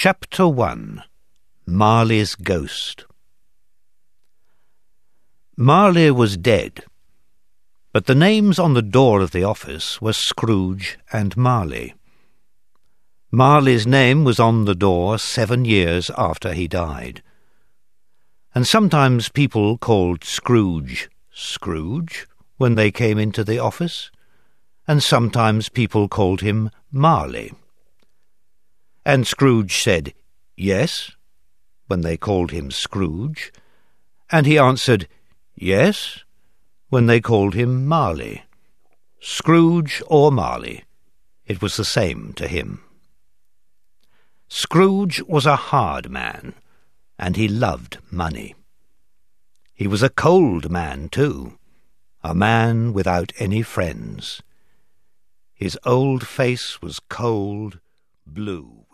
Chapter 1. Marley's Ghost. Marley was dead, but the names on the door of the office were Scrooge and Marley. Marley's name was on the door 7 years after he died. And sometimes people called Scrooge Scrooge when they came into the office, and sometimes people called him Marley. And Scrooge said, "Yes," when they called him Scrooge, and he answered, "Yes," when they called him Marley. Scrooge or Marley, it was the same to him. Scrooge was a hard man, and he loved money. He was a cold man, too, a man without any friends. His old face was cold, blue.